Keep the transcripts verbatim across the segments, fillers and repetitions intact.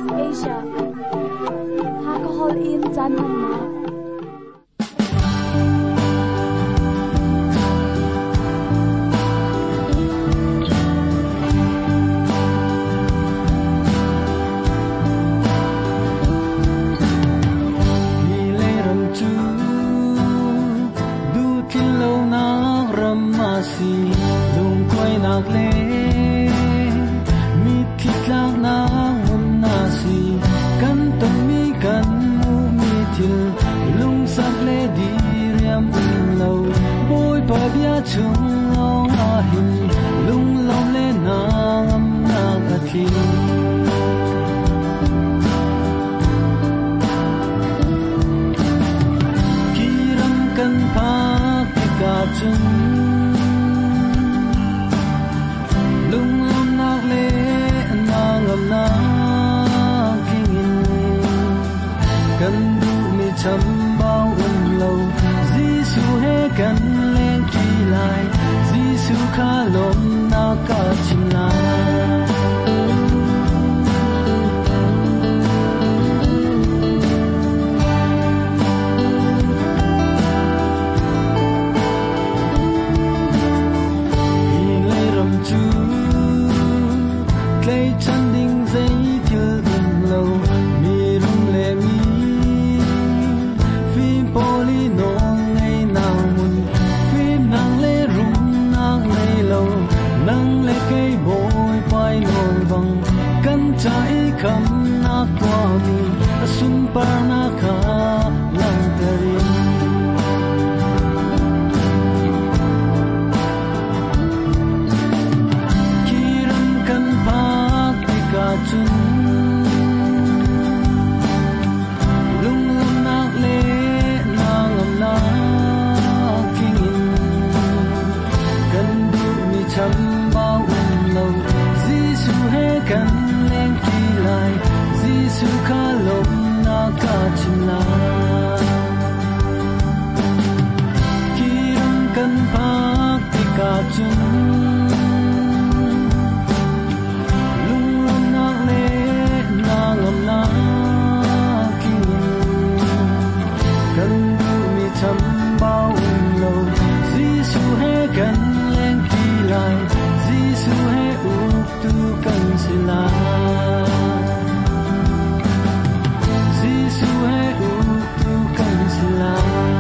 East Asia Hakahol in Janhanma lung quay nạc lê mi khít lạc nang hôn na si kan tong mi kan mu mi thil lung sak lê di riam in lâu boy pa bia chung lo a hin lung lo lê nang am na a thi kiram kan pa ki ka chung chăm bao ung lâu Giêsu he kan lên kỳ lại Giêsu kha lom na ka chim lại hi lê ram chu clay chân đinh dây thiêu ung lâu mi rung lê mi Poli nong ngay nào mun phim nang lê rum nang lê lâu nang lê cây bồi phai nong vang căn trái khăm na qua mi sun par na kha lang tari kiram kan phak ti ka chun lung lung nak lê chăm bao ung lâu Giêsu he kan lên kỳ lại Giêsu kha lom na ka chim lại kiram kan phak ti ka chun lung lung nak le na ngam na king kan du mi chăm bao ung lâu Giêsu he kan Giêsu he uk tu kan sila Giêsu he uk tu kan sila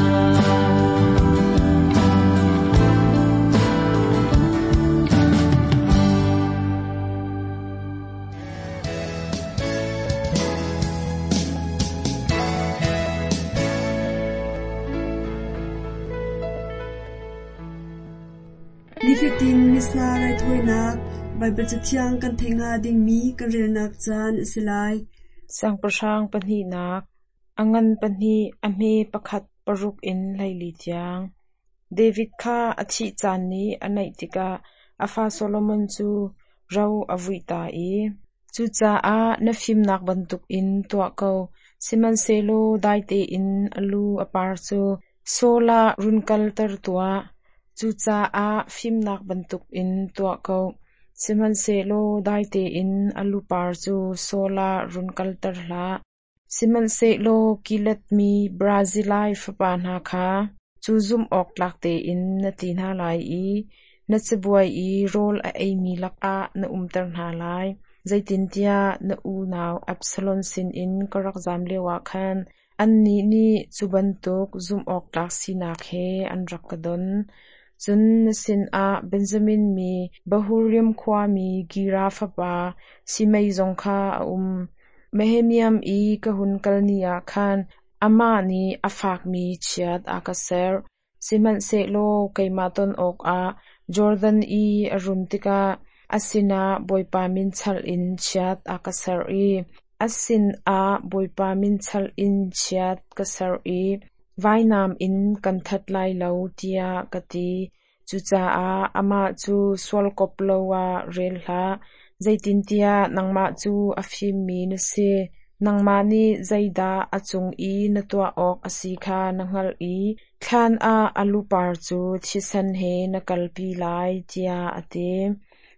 Nifitin misna rai thoinak Bible chatiang kan thenga ding mi kan relnak chan silai sang prasang panhi nak angan panhi ame pakhat paruk in laili tiang David kha achi chan ni anai tika afa Solomon chu rau avuita e chu cha a na phim nak bantuk in to ko siman selo daite in alu apar chu sola runkal tar tua chu cha a phim nak bantuk in to ko siman selo daite in alu par chu sola runkal tar la siman selo kilat mi brazilai fapana kha chu zum ok lakte in natina lai i na chebuai i rol a emi laka na umtar na lai zaitin tia na u naw Absalom sin in karak jam lewa khan anni ni chubantuk zum ok lak sinak he an rakadon chun sin a Benjamin mi bahuriam khwa mi gira fapa simei jongkha um mehemiam i kahun kalnia khan ama ni afak mi chiat akaser siman se lo kaimaton ok a Jordan i arumtika asina boipa min chal in chiat akasar i asin a boipa min chal in chiat kasar i vainam in kanthat lai lo tia kati chucha a ama chu swal koplowa relha zaitin tia nangma chu afim mi na se nangma ni zaida achung i natwa ok asikha nangal i khan a alu par chu thisan he na kalpi lai tia ate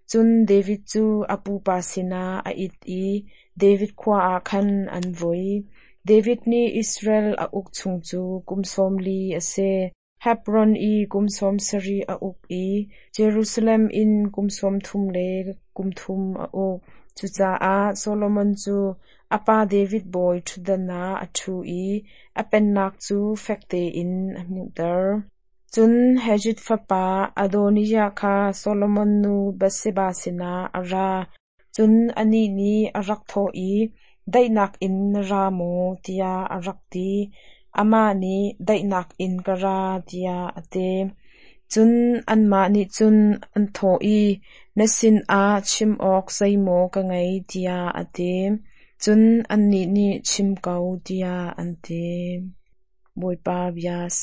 จุนเดวิดจูอปูปาสินาออิดอีเดวิดควาอาคันอันวยเดวิดนี่อิสราเอลอาอุกชุงจูกุมสมลีอเซเฮบรอนอีกุมสมสรีอาอุกอีเยรูซาเล็มอินกุมสมทุมเลกุมทุมอาอุกจุจาอาโซโลมอนจูอปาเดวิดบอยชุดนาอทูอีอเป็นนักจูเฟกเตอินอมิงเตอร์จุนเฮจิตฟปาอโดนิยาคาโซโลมอนนูเบสเซบาสินาอาราจุนอันนี้นี้อารักโทอีได้นักอินราโมติยาอารักตีอามานี้ได้นักอินกราติยาอเตจุนอันมานี้จุนอันโทอีนสินอาชิมออกไซโมกไงติยาอเตจุนอันนี้นี้ชิมเกาติยาอันเตบวยปาบยาเซ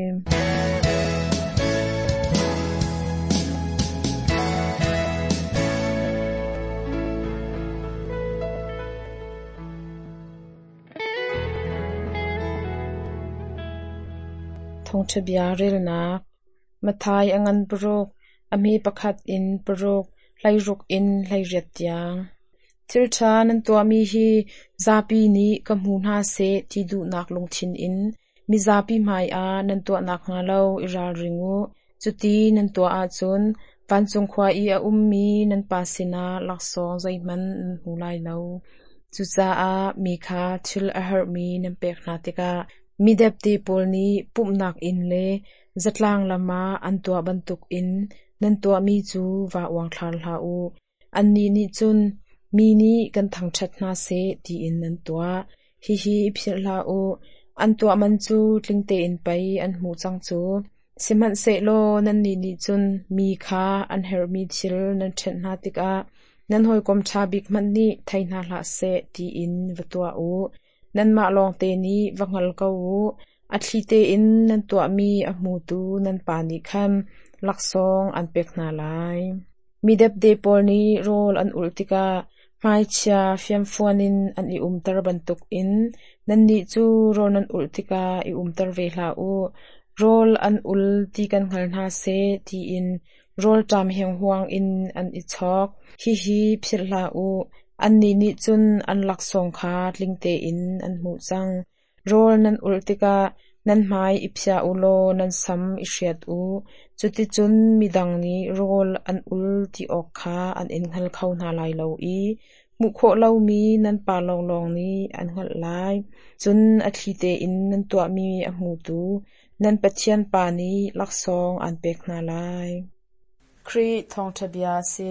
ทงชบยาเรลนักมาทายอังันปรุกอเมปขัดอินปรุกไลรุกอินไลเรียดยังทิลชานันตัวมีฮีซาปีนี้กำหูนาเซที่ดูนักลงชินอินมีซาปีหมายอานันตัวนักงาเลาอิราริงูจุตีนันตัวอาจุนฟันจงควาอีอาอุมมีนันปาสินาลักซองใจมันหูไลเลาจุจาอามีคาทิลอาหารมีนันเปกนาติกามีเดบตีปอลนี้ปุ่มนักอินเลจัดลางละมาอันตัวบรรทุกอินนันตัวมีจูว่าวังคลาลหาอูอันนี้นี่จุนมีนี้กันทั้งชัดนาเซตีอินนันตัวฮิฮิพิลลาอูอันตัวมันจูลิงเตอินไปอันหูจังจูสิมันเซโลนันนี่นี่จุนมีคาอันเฮอร์มีชิลนันเชนนาติกานันหอยกอมชาบิกมันนี่ไทยนาละเซตีอินวตัวอูนันมาลองเตนี้วังลกูอัตลีเตอินนันตัวมีอมูตูนันปานิคัมลักซองอันเป็กนาไลมีเดบเดปอลนี้โรลอันอุลติกาไมชาฟิมฟวนินอันอิอุมตรบันตุกอินนันนิจูโรนันอุลติกาอิอุมตรเวลาอูโรลอันอุลติกันขันหาเซตีอินโรลจามเฮงฮวงอินอันอิชอกฮิฮิพิลลาอูอันนี้นิจุนอันลักซองคาลิงเตอินอันหูจังโรลนันอุลติกานันหมายอิพยาอุโลนันซัมอิเชียดอูจุติจุนมีดังนี้โรลอันอุลติออกคาอันอินหัลเข้านาลายเลาอีมุโคเลามีนันปาลองลองนี้อันหัลลายจุนอัตลีเตอินนันตัวมีอหูตูนันปัจเจียนปานี้ลักซองอันเป็กนาลายครีทองทะเบียเซ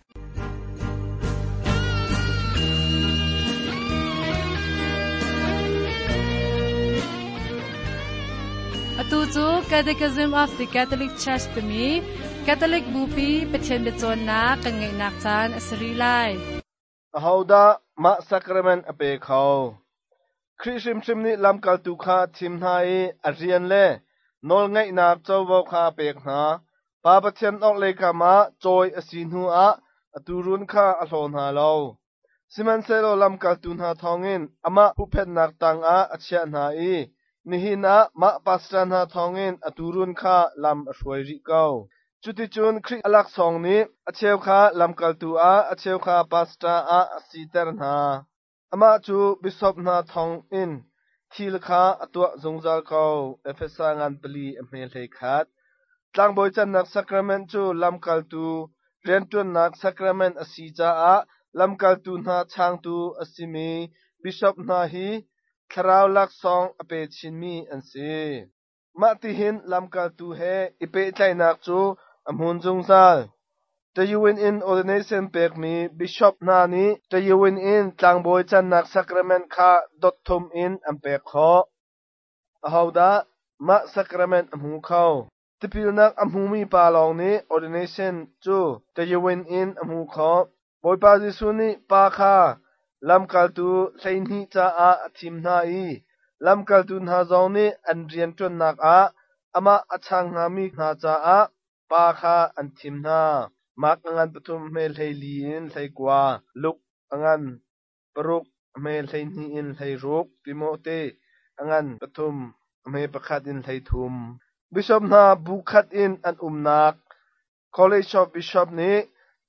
ตูจู Catechism of the Catholic Church ตมี Catholic บูปีเปเทนเบจอนนากังไงนักจานอสรีไลฮาวดามาสักรเมนอเปเขาคริสติมซิมนิลำกัลตุคาทิมไฮอาเรียนเล่นอลไงนักเจ้าวคาเปกนาปาปเทนออกเลกามาจอยอสินหัวอตูรุนคาอโลนฮาโลซิมันเซโลลำกัลตุนหาทองอินอามาผู้เพนนักตังอาอเชียนหาอีนี่หินะมาปัสตันหาทองอินอตูรุนคาลำช่วยริเกาจุดจุนคริอลักสองนี้อเชวคาลำกัลตูอาอเชวคาปัสตาอาสีเตอร์นาอามาจูบิชอปนาทองอินทีลคาอตัวจงจัลเกาเอฟเอสางานปลีเอเมลเฮคัดตั้งบอยจันนักสักราเมนจูลำกัลตูเรียนตุนนักสักราเมนอสีจ้าอาลำกัลตูนาช่างตูอสิมีบิชอปนาฮีคราวลักสองอเปชินมีอันเซมาติหินลำกัลตูเฮอิเปใจนักจูอมุนจงซาลจะยูวินอินออร์ดิเนชันเปกมีบิชอปนานีจะยูวินอินตั้งบอยจันนักสักราเมนคาดอททมอินอันเปกขออาฮาวดามาสักราเมนอันหูเขาที่พิลนักอันหูมีปาลองนี้ออร์ดิเนชันจูจะยูวินอินอันหูเขาบอยปาจิสุนีปาคาลำกัลตูไซนีจ้าอาทิมนาอีลำกัลตูนาจองนี้อันเรียนจนนักอาอามาอัชังนามีนาจ้าอาปาคาอันทิมนามักอันปฐุมเมลไฮลีนไฮกว่าลุกอันปรุกเมลไฮนีอินไฮรุกติโมเตอันปฐุมเมประคัดอินไฮทุมบิชอปนาบุคัดอินอันอุมนัก College of Bishop นี้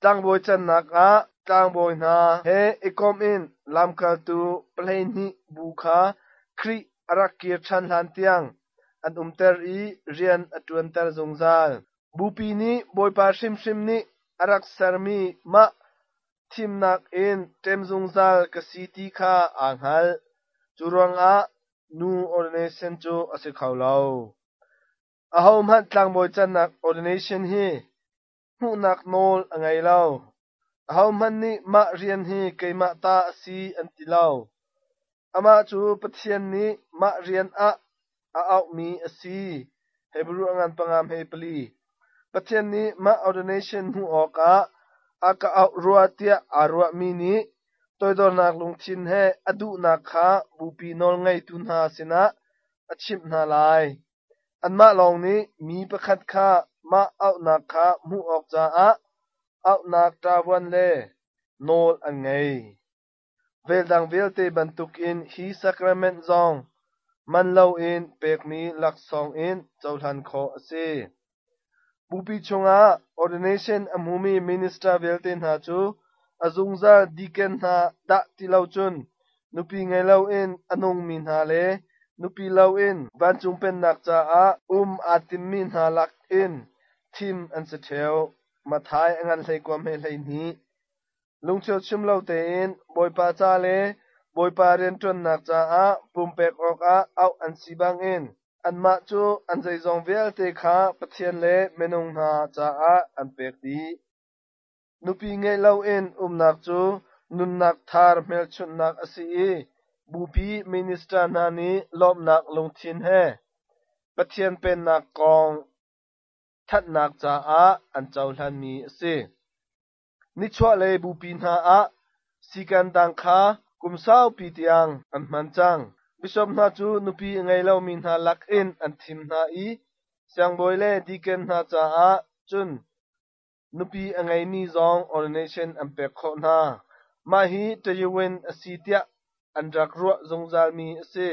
tlang boi chan nak a tlang boi na he ikom in lam kal tu plane ni bu kha khri arak kir than hlan tiang an umter i rian atuan ter zongzal bupi ni boipa shim shim ni arak sarmi ma tim nak in tem zongzal ka city kha anghal churang a nu ordination chu ase khawlo ahom han tlang boi chan nak ordination hi hu nak nol angai lo ahom han ni ma rian hi keima ta si antilo ama chu pathian ni ma rian a a au mi asi hebru angan pangam he pali pathian ni ma ordination hu oka aka au ruatia arwa mi ni toidor nak lungthin he adu nak kha bupi nol ngai tun ha sina achim na lai anma long ni mi pakhat kha ma au nak kha mu ok cha a au nak ta wan le nol an ngai vel dang vel te bantuk in hi sacrament zong man lo in pek mi lak song in chawlan kho ase bupi chunga ordination amumi minister velten ha chu azungza deacon ha da tilau chun nupi ngai lo in anung min ha le nupi lo in van chung pen nak cha a um atim min ha lak in thim an se theu mathai angan hlei kwam he hlei ni lungcheu chim lo te in boipa cha le boipa ren ton nak cha a pumpek ok a au an sibang in anma chu anjai zong vel te kha pathian le menung na cha a an pek di nupi nge lo in um nak chu nun nak thar mel chun nak asi e bupi minister na ni lom nak lungthin he pathian pen nak kong that nak cha a an chawhlan mi ase ni chwa le bupi na a sikan dang kha kumsau pi tiang an man chang bishop na chu nupi ngai lo min ha lak in an thim na i sang boile deacon na cha a chun nupi angai mi zong ordination an pek kho na ma hi tayuwen asitia an rak ro zongzal mi ase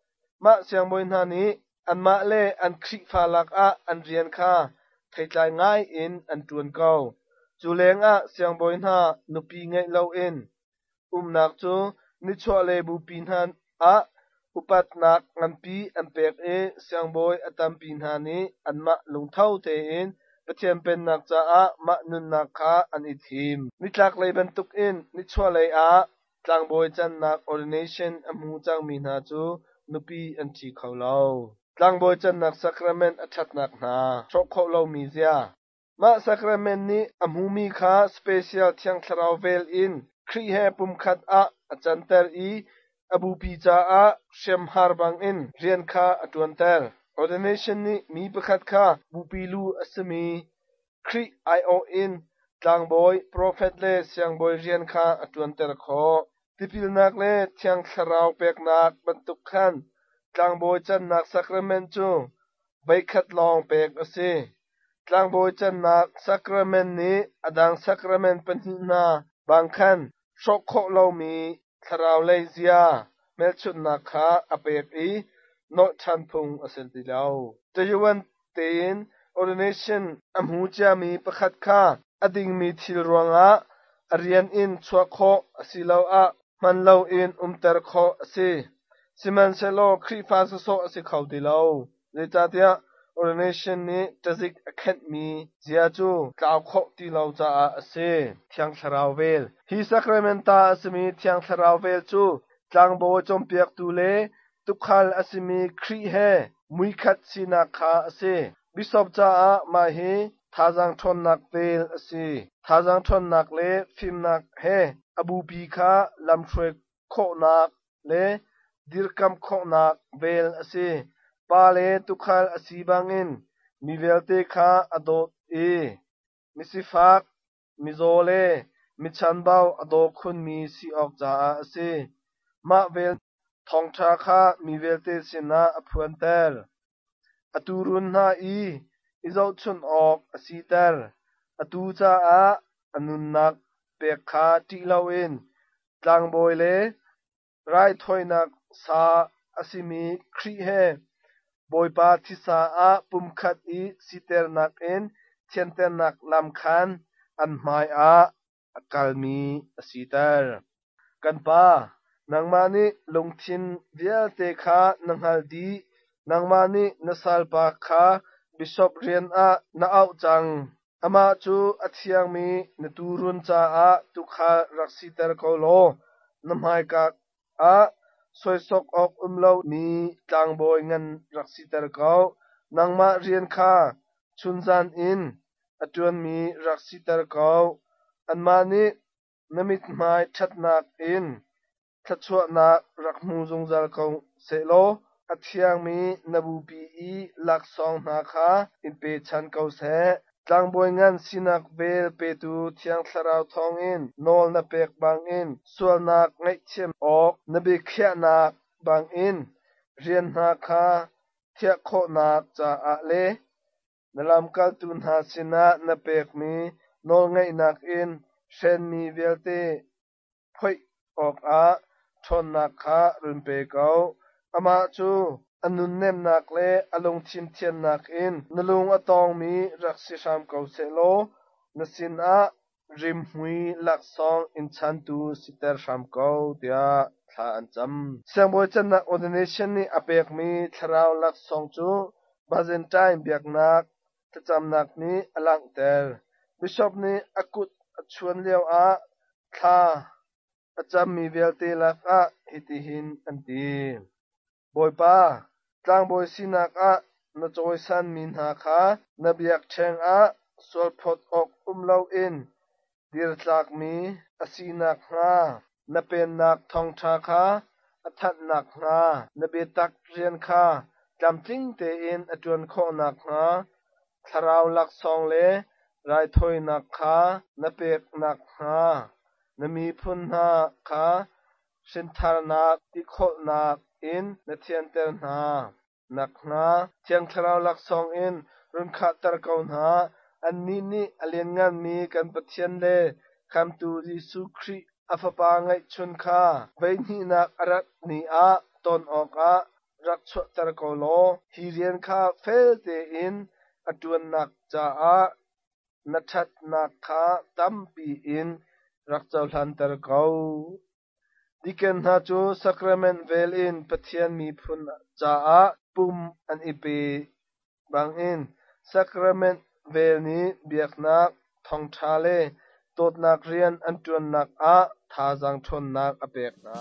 ma sang boi na ni an ma le an khri pha lak a an rian kha thaitlai ngai in an tuan kau chuleng a sang boi na nupi ngai lo in um nak chu ni chwa le bu pin han a upat nak ngampi ampek e siangboi atam pin hani anma lungthau te in pathian pen nak cha a ma nun nak kha an ithim nitlak leiban tuk in ni chwa lei a tlangboi chan nak ordination amu chang min ha chu nupi an thi khawlo tlangboi chan nak sacrament athat nak na thok khawlo mi zia ma sacrament ni amu mi kha special thiang tharau vel in khri he pum khat a achanter i abu pi cha a shem har bang in rian kha atuan ter ordination ni mi pakhat kha bupi lu asmi khri io in tlangboy prophet le siangboi rian kha atuan ter kho tipil nak le thiang tharau pek nak bantuk khan tlangboy chan nak sacrament chu bai khat long pek ase tlangboy chan nak sacrament ni adang sacrament panhi na bang khan shok kho lo mi tharau le zia mel chut na kha apek i no chan phung asel tilau tayuan tein ordination amhu cha mi pakhat kha ading mi thil ronga arian in chwa kho asilo a man lo in umter kho ase siman selo khri fa so ase khawdilo letatia ordination ni tazik academy zia chu tlaw kho ti lo cha ase thiang tharau vel hi sacramenta asmi thiang tharau vel chu tlangbo chompiak tu le tukhal asmi khri he mui khat sina kha ase bishop cha a ma he thajang thon nak vel ase thajang thon nak le phim nak he abu pi kha lam thwe kho nak le dirkam kho nak vel ase pa le tukhal asibangin mi velte kha adot e misifak mizole michanbau adok khun mi si ok cha ase ma vel thong tha kha mi velte sina aphuan ter aturun na i izau chun ok asiter atu cha a anun nak pek kha ti lawin tlangboi le rai thoinak sa asimi khri he boipa thisa a pumkhat i siter nak in thienter nak lam khan อันหมายอากัลมีอสีเตอร์กันปานังมานิลงทินเดียเตคานังฮัลดีนังมานินสัลปาคาบิชอปเรียนอานาเอาจังอามาจูอัธยังมีนตูรุนจาอาตุคารักสิเตอร์โคโลนำให้กักอาสวยสกออกอุมเลามีจางบอยเงินรักสิเตอร์เขานังมาเรียนคาชุนซันอินอจวนมีรักสิเตอร์เขาอันมานินมิตหมายชัดนักอินทัดชัวนักรักมูจงจัลเขาเสโลอัธยังมีนบูปีอีหลักสองนาคาอินเปชันเขาเสจางบอยเงินสินักเวลเปตูเทียงสราวทองอินนอลนเปกบางอินส่วนนักไงเชื่อมออกนเบเขียนักบางอินเรียนนาคาเทียโคนักจะอาเลนลำกัลตุนหาสินะนเปกมีนอลไงนักอินเชนมีเวลเตพ่อยออกอาชนนักขารุนเปกเอาอามาจูอันนุนเนมนักเลอลงทิมเทียนนักอินนลุงอตองมีรักสิชามเกาเซโลนสินอาริมหุยลักซองอินชันตูสิเตอร์ชามเกาเดียทาอันจำเสียงบอยจันนักออเดเนชันนี่อเปกมีทราวลักซองจูบาเซนไตน์เบียกนักจะจำนักนี้อลังเตอร์บิชอปนี้อากุดชวนเลี้ยวอาทาอาจำมีเวลเตลักอาฮิติหินอันตีบอยป้าจางบอยสินักอานจอยสันมินหาคานเบียกเชงอาสวลพดออกอุมเลาอินดิรจากมีอสีนักงานเป็นนักทองชาคาอัทัดนักงานเบตักเรียนคาจำจิงเตอินอจวนโคนักงาทราวลักซองเลไรถอยนักขานเปกนักงานมีพุนนาคาสินทารนักติโคนักอินนเทียนเตอร์นานักนาเทียงทราวลักซองอินรุนขัดตะกาวนาอันนี้นี่อเลียนงานมีกันปะเทียนเลคำตูดิสุครีอฟปาไงชนคาเวนีนักรักนีอาตนออกอารักชวตะกาวโลฮิเรียนคาเฟลเตอินอจวนนักจาอานัชัดนักขาตัมปีอินรักเจ้าทันตะกาวดิเกนฮาจูสักราเมนเวลอินปะเทียนมีพุนจาอาปุ่มอันอีเปบางอินสักราเมนเวลนี้เบียกนักทองทาเลตดนักเรียนอันจวนนักอาทาจังชนนักอเปกนา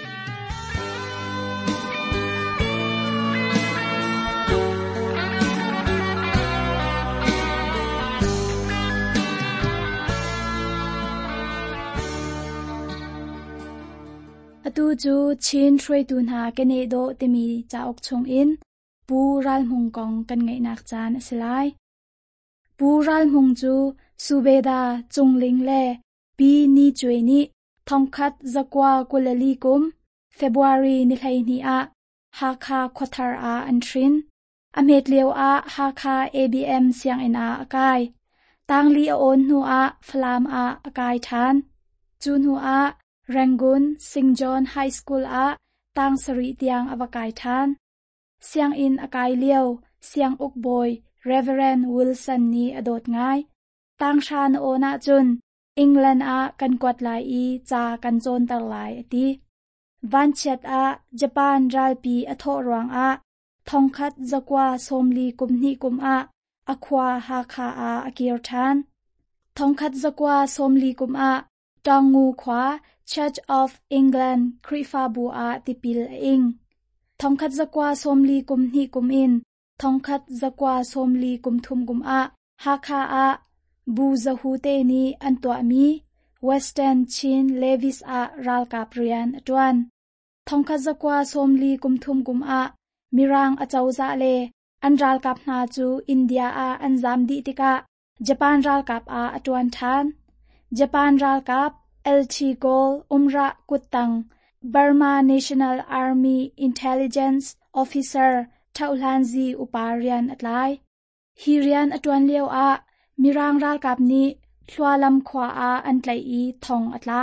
อตูจูชินช่วยตูนหาเกเนโดเตมีจาอกชงอินปูรัลมุงกองกันไงนักจานสลายปูรัลมุงจูสุเบดาจงลิงเลปีนีจวยนีทองคัดจักวากุลลีกุมเฟบรุรีนิไลนีอาฮาคาควอเทอร์อาอันทรินอเมดเลียวอาฮาคาเอบีเอ็มเซียงอินอาอากายตังลีโอนหัวอาฟลามอาอากายทานจูนหัวอาRangoon Saint John High School a tang sari tiang avakai than siang in akai liao siang uk boy Reverend Wilson ni adot ngai tang shan ona chun England a kan kwat lai i cha kan chon tar lai ati van chet a Japan ralpi atho rwang a thongkhat zakwa somli kumni kum a akhwa ha kha a akir than thongkhat zakwa somli kum a tangu khwa Church of England Krifabu a tipil ing thongkhat zakwa somli kumni kum in thongkhat zakwa somli kumthum kum a hakha a bu zahute ni antwa mi Western Chin Levis a ral kaprian atwan thongkhat zakwa somli kumthum kum a mirang achauza le an ral kap na chu India a anjam di tika Japan ral kap a atwan than Japan ral kap Elchi Gol Umra Kutang Burma National Army Intelligence Officer Thaulanzi Uparian Atlai Hirian Atwan Leo A Mirang Ral Kapni Thwalam Khwa A Antlai I Thong Atla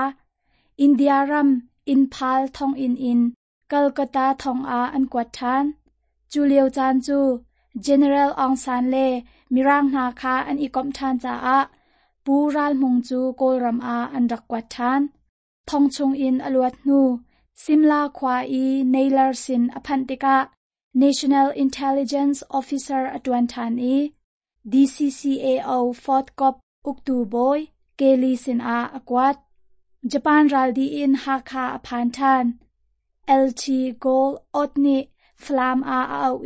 India Ram Inphal Thong In In Kolkata Thong A Ankwat Than Julio Chan Chu General Ong San Le Mirang Na Kha An Ikom Than Cha A ปูรัลมงจูโกลรัมอาอันรักกวัดทานทองชงอินอลวดนูซิมลาควาอีเนลาร์สินอพันติกา National Intelligence Officer อตวันทานอี D C C A O Fourth Cop อุกตูบอยเกลีสินอาอากวัดญี่ปุ่นรัลดีอินฮาคาอพันทาน L T Gold อดนิฟลามอาอาอี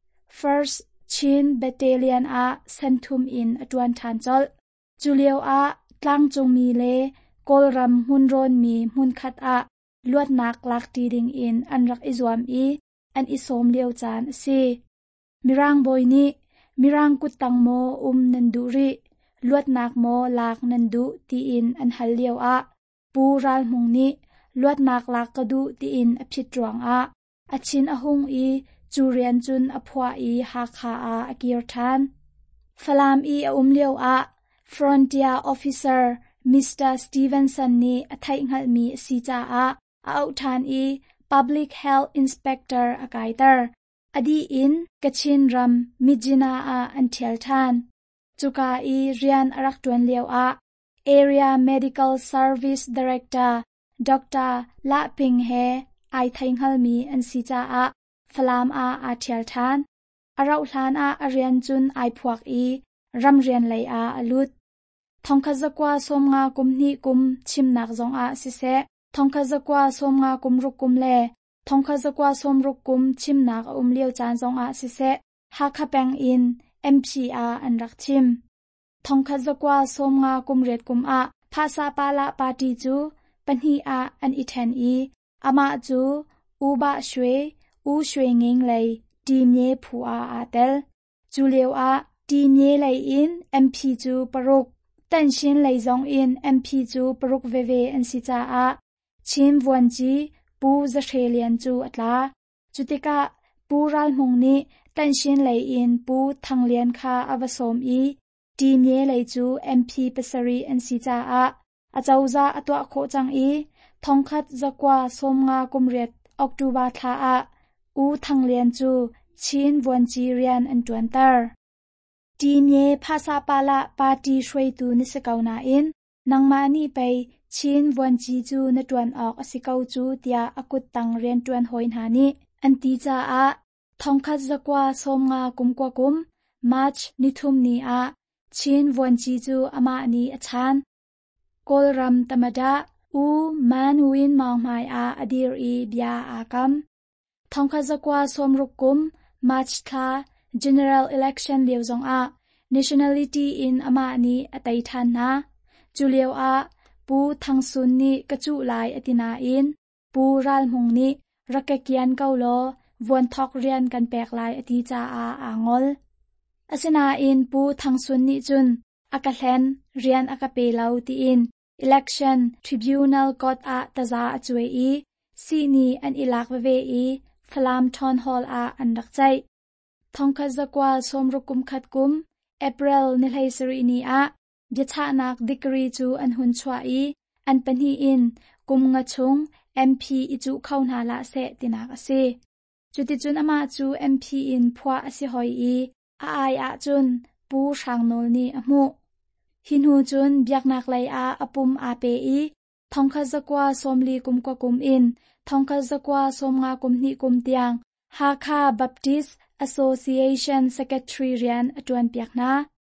First Chin Battalion อาเซนทุมอินอตวันทานจอลจูเลียวอาตลังจงมีเลโกลรัมมุนรอนมีมุนคัดอาลวดนักลักตีดิงอินอันรักอิจวมอีอันอิสมเลียวจานซีมิรังบอยนี้มิรังกุตังโมอุมนันดุริลวดนักโมลากนันดุตีอินอันฮัลเลียวอาปูรัลมุงนี้ลวดนักลักกระดูตีอินอภิตรวงอาอชินอหงอีจูเรียนจุนอพวาอีฮาคาอาอกิรทานฟลามอีอุมเลียวอา Frontier Officer มิสเตอร์ สตีเวนสันนี้อไทยงัดมีสีจ้าอาอาอุทานอี Public Health Inspector อากายเตอร์อดีอินกชินรัมมิจินาอาอันเทียลทานจุกาอีเรียนอรักตวนเลียวอา Area Medical Service Director ดรละปิงเฮไอไทยงัดมีอันสีจ้าอาฟลามอาอาเทียลทานอาราอุทานอาอเรียนจุนไอพวกอีรำเรียนไลอาอลุดทองคาซากวาสมงากุมนีกุมชิมนักจงอาสิเซทองคาซากวาสมงากุมรุกกุมเลทองคาซากวาสมรุกกุมชิมนักอุมเลียวจานจงอาสิเซฮักคาแปงอิน M P อาอันรักชิมทองคาซากวาสมงากุมเรดกุมอาภาษาปาละปาติจูปัญฮีอาอันอิเทนอีอามาจูอูบะชเวอูชเวงิงเลยดีเมผูอาอาเตลจูเลวอาดีเมเลยอิน M P จูปรุกตันชินเลยจงอิน M P จูปรุกเวเวอันสิจาอาชิมวันจีปูจะเชเลียนจูอัตลาจุติกะปูรัลมงนี้ตันชินเลยอินปูทังเลียนคาอวสมอีดีเมเลยจู M P ปสรีอันสิจาอาอาจาวซาอตัวโคจังอีทองคัดจักว่าสมงากุมเรียดออกตูบาทาอาอูทังเลียนจูชินวันจีเรียนอันจวนเตอร์ดีเมภาษาปาละปาตีช่วยตูนิสกาวนาอินนังมานี่ไปชินวันจีจูนจวนออกอสิกาวจูเตียอกุตตังเรียนจวนหอยนานีอันตีจาอาทองคัดจักว่าสมงากุมกว่ากุมมาร์ชนิทุมนีอาชินวันจีจูอามานีอชานโกลรัมตมดาอูมันวินมองไมอาอดีรีบยาอากัมทองคาซากวาสมรุกุมมาร์ชทา General Election เลียวจงอา Nationality in อามานีอตัยทันนาจูเลียวอาปูทังซุนนีกระจุลายอตินาอินปูรัลมงนีรักเกียนเกาโลวนทอกเรียนกันแปลกลายอติจาอาอางอลอสนาอินปูทังซุนนีจุนอากาเลนเรียนอากาเปลาวตีอินElection Tribunal Court a taza achwe e sini an ilak ve e Falam Town Hall a an rakchai thongkha zakwa somrukum khatkum April nilhai sari ni a byacha nak dikri chu an hun chwa e an panhi in kum nga chung M P ichu khauna la se tinak ase chuti chun ama chu M P in phwa ase hoi e a ai a chun pu rangnol ni amuหินหูจุนเบียกนักไลอาอปุมอาเปอีทองคาซากวาสมลีกุมกว่ากุมอินทองคาซากวาสมงากุมนี่กุมเตียงฮาคาบัพติส Association Secretary เรียนอจวนเปียกนา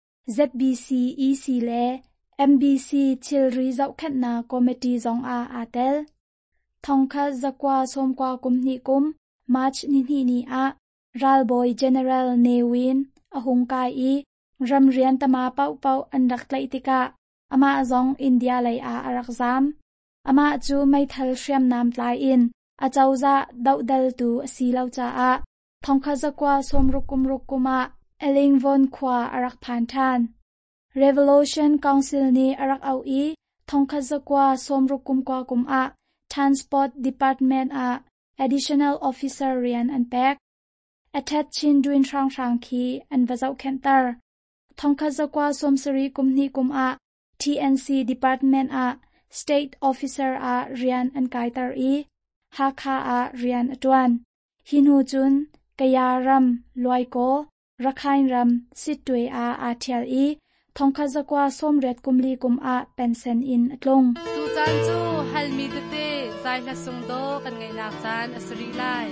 Z B C E C และ M B C ชิลรีเจ้าขัดนาคอมมิตี้จงอาอาเตลทองคาซากวาสมกว่ากุมนี่กุมมาร์ชนินีนีอารัลบอยเจเนอเรลเนวินอหงกายอีรำเรียนตมาเป้าเป้าอันรักไลติกาอามาจงอินเดียไลอาอารักซามอามาจูไม่ทัลเชียมนามตายอินอาเจ้าจะดาวดัลตูสีเหล่าจ้าอาทองคาซักวาสมรุกุมรุกุมาเอลิงวอนควาอารักผ่านทาน Revolution Council นี้อารักเอาอีทองคาซักวาสมรุกุมกว่ากุมอา Transport Department อา Additional Officer เรียนอันแปก Attach ชินดุนทางทางคีอันวะเจ้าเคนเตอร์ทองคาซากวาสมสรีกุมนีกุมอา T N C Department อา State Officer อาเรียนอันไกตารีฮาคาอาเรียนอตวนหินหูจุนกยารัมลอยโกรักไฮรัมสิตวยอาอาเทียลอีท thongkha zakwa somret kumli kum a pension in atlong tu chan chu halmi te te zai la sung do kan ngai nak chan asri lai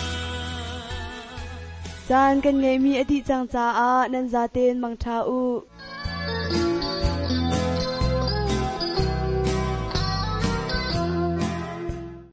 chan kan ngai mi adi chang cha a nan za ten mang tha u